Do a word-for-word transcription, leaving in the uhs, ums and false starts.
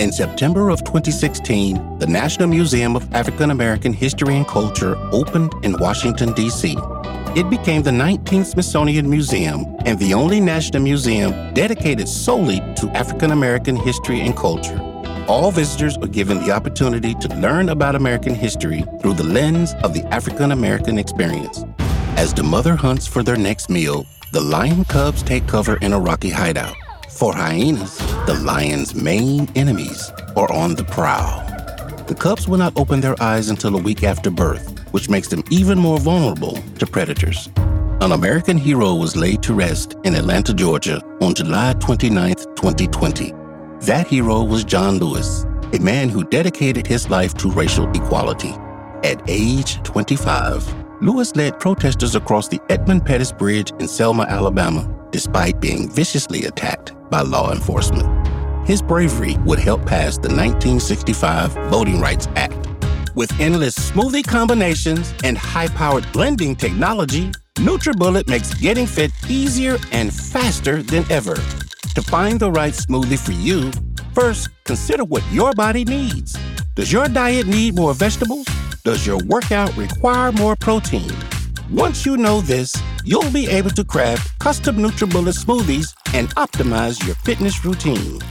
In September of twenty sixteen, the National Museum of African American History and Culture opened in Washington, D C It became the nineteenth Smithsonian Museum and the only national museum dedicated solely to African American history and culture. All visitors are given the opportunity to learn about American history through the lens of the African American experience. As the mother hunts for their next meal, the lion cubs take cover in a rocky hideout. For hyenas, the lion's main enemies, are on the prowl. The cubs will not open their eyes until a week after birth, which makes them even more vulnerable to predators. An American hero was laid to rest in Atlanta, Georgia on July twenty-ninth, twenty twenty. That hero was John Lewis, a man who dedicated his life to racial equality. At age twenty-five, Lewis led protesters across the Edmund Pettus Bridge in Selma, Alabama, despite being viciously attacked by law enforcement. His bravery would help pass the nineteen sixty-five Voting Rights Act. With endless smoothie combinations and high-powered blending technology, NutriBullet makes getting fit easier and faster than ever. To find the right smoothie for you, first, consider what your body needs. Does your diet need more vegetables? Does your workout require more protein? Once you know this, you'll be able to craft custom NutriBullet smoothies and optimize your fitness routine.